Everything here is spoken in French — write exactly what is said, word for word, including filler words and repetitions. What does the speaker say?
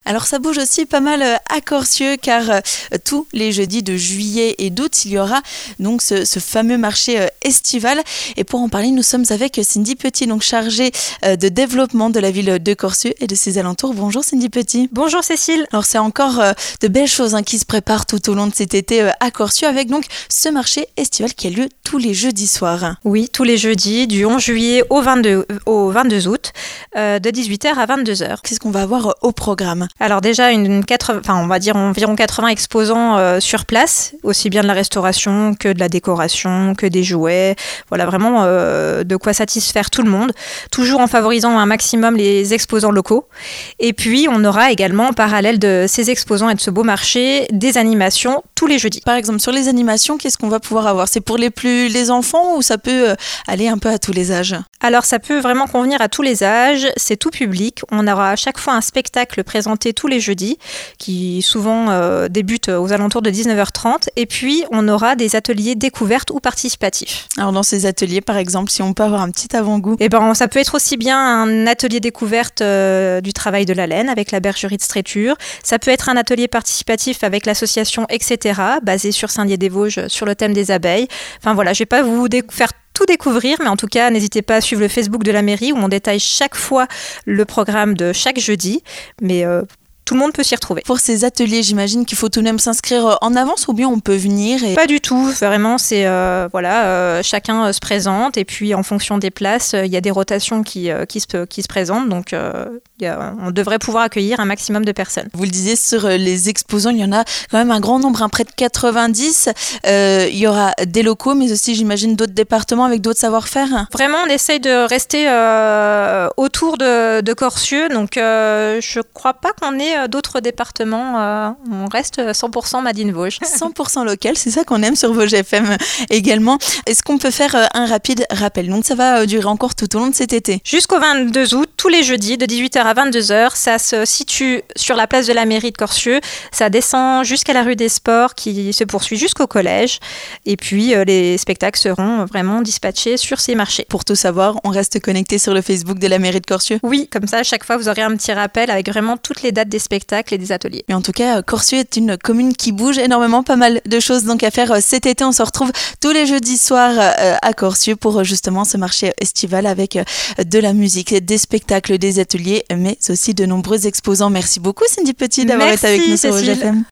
Alors ça bouge aussi pas mal à Corcieux car euh, tous les jeudis de juillet et d'août, il y aura donc ce, ce fameux marché euh, estival. Et pour en parler, nous sommes avec Cindy Petit, donc chargée euh, de développement de la ville de Corcieux et de ses alentours. Bonjour Cindy Petit. Bonjour Cécile. Alors c'est encore euh, de belles choses hein, qui se préparent tout au long de cet été euh, à Corcieux avec donc ce marché estival qui a lieu tous les jeudis soirs. Oui, tous les jeudis du onze juillet au vingt-deux, au vingt-deux août, euh, de dix-huit heures à vingt-deux heures. Qu'est-ce qu'on va avoir euh, au programme? Alors déjà, une quatre-vingts, enfin, on va dire environ quatre-vingts exposants euh, sur place, aussi bien de la restauration que de la décoration, que des jouets. Voilà, vraiment euh, de quoi satisfaire tout le monde, toujours en favorisant un maximum les exposants locaux. Et puis, on aura également, en parallèle de ces exposants et de ce beau marché, des animations tous les jeudis. Par exemple, sur les animations, qu'est-ce qu'on va pouvoir avoir? C'est pour les plus les enfants ou ça peut aller un peu à tous les âges? Alors, ça peut vraiment convenir à tous les âges, c'est tout public. On aura à chaque fois un spectacle présenté tous les jeudis, qui souvent euh, débute aux alentours de dix-neuf heures trente. Et puis, on aura des ateliers découvertes ou participatifs. Alors, dans ces ateliers, par exemple, si on peut avoir un petit avant-goût? Eh ben, ça peut être aussi bien un atelier découverte euh, du travail de la laine avec la bergerie de Stréture. Ça peut être un atelier participatif avec l'association et cetera, basé sur Saint-Dié-des-Vosges, sur le thème des abeilles. Enfin voilà, je ne vais pas vous dé- faire tout découvrir, mais en tout cas, n'hésitez pas à suivre le Facebook de la mairie où on détaille chaque fois le programme de chaque jeudi. Mais euh, tout le monde peut s'y retrouver. Pour ces ateliers, j'imagine qu'il faut tout de même s'inscrire en avance ou bien on peut venir et... Pas du tout, vraiment, c'est euh, voilà, euh, chacun euh, se présente et puis en fonction des places, il euh, y a des rotations qui, euh, qui, se, qui se présentent, donc euh, y a, on devrait pouvoir accueillir un maximum de personnes. Vous le disiez, sur les exposants, il y en a quand même un grand nombre, hein, près de quatre-vingt-dix. Euh, il y aura des locaux, mais aussi, j'imagine, d'autres départements avec d'autres savoir-faire. Vraiment, on essaye de rester euh, autour de, de Corcieux, donc euh, je crois pas qu'on ait d'autres départements, euh, on reste cent pour cent Made in Vosges. cent pour cent local, c'est ça qu'on aime sur Vosges F M également. Est-ce qu'on peut faire un rapide rappel? Donc ça va durer encore tout au long de cet été. Jusqu'au vingt-deux août, tous les jeudis, de dix-huit heures à vingt-deux heures, ça se situe sur la place de la mairie de Corcieux, ça descend jusqu'à la rue des Sports qui se poursuit jusqu'au collège et puis euh, les spectacles seront vraiment dispatchés sur ces marchés. Pour tout savoir, on reste connecté sur le Facebook de la mairie de Corcieux? Oui, comme ça à chaque fois vous aurez un petit rappel avec vraiment toutes les dates des spectacles et des ateliers. Mais en tout cas, Corcieux est une commune qui bouge énormément, pas mal de choses donc à faire cet été. On se retrouve tous les jeudis soirs à Corcieux pour justement ce marché estival avec de la musique, des spectacles, des ateliers, mais aussi de nombreux exposants. Merci beaucoup Cindy Petit d'avoir Merci, été avec nous sur Vosges F M.